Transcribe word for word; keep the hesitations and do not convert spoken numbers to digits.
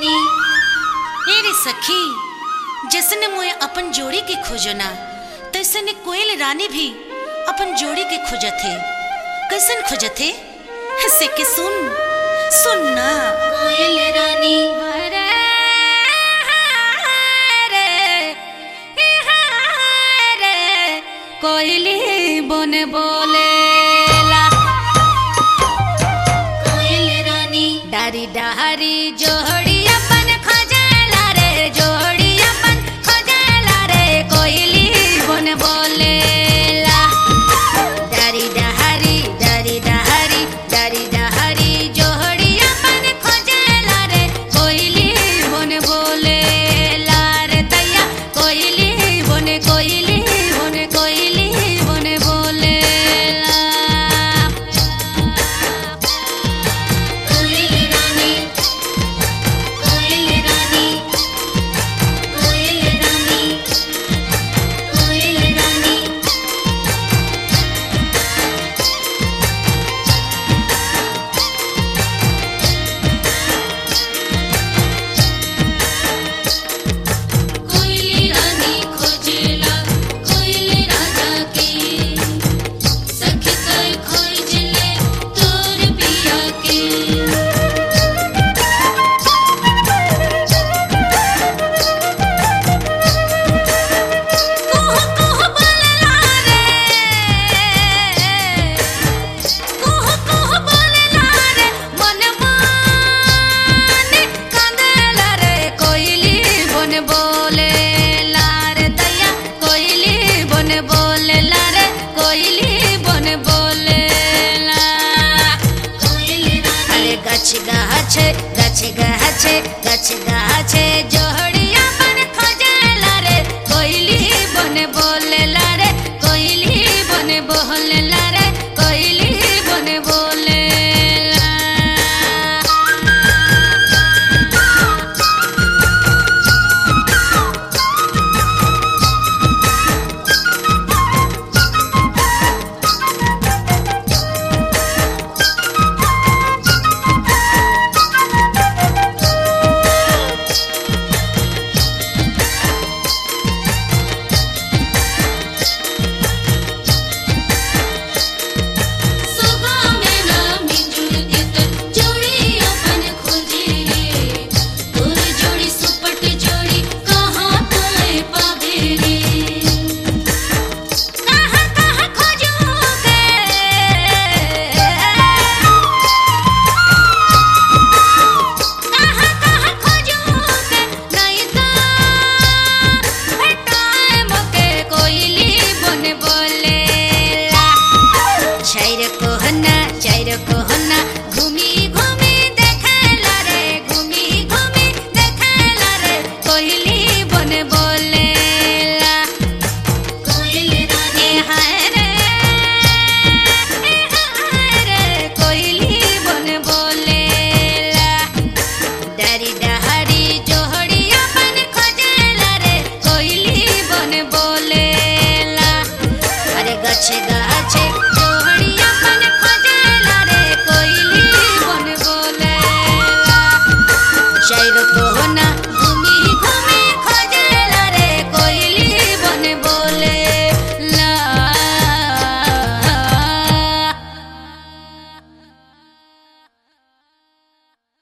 रानी। मेरे सखी जैसने मोए अपन जोड़ी के खोजना तैसने कोयल रानी भी अपन जोड़ी के खोजथे। कैसन खोजथे से के सुन सुनना कोयल रानी कोयली बन बोलेला कोयल रानी डारी डारी जोड़ी अपन खोजेला रे जोड़ी अपन खोजेला रे कोयली बन बोलेला डारी डारी डारी डारी डारी डारी जोड़ी अपन खोजेला रे कोयली बन बोलेला रे दैया कोयली बन कोयली बन कोयली बन बोलेला कोयल रानी कोयल रानी कोयल रानी कोयल रानी कोयल रानी खोजेला कोयल राजा के सखी कोई खोजले तोर पिया के कुहू कुहू बोलेला रे कुहू कुहू बोलेला रे मन माने कांदेला रे कोयली बन बोलेला रे दैया कोयली बन बोलेला रे कोयली बन बोलेला कोयल रानी अरे गछ गाछे गछ गाछे गछ गाछे जोड़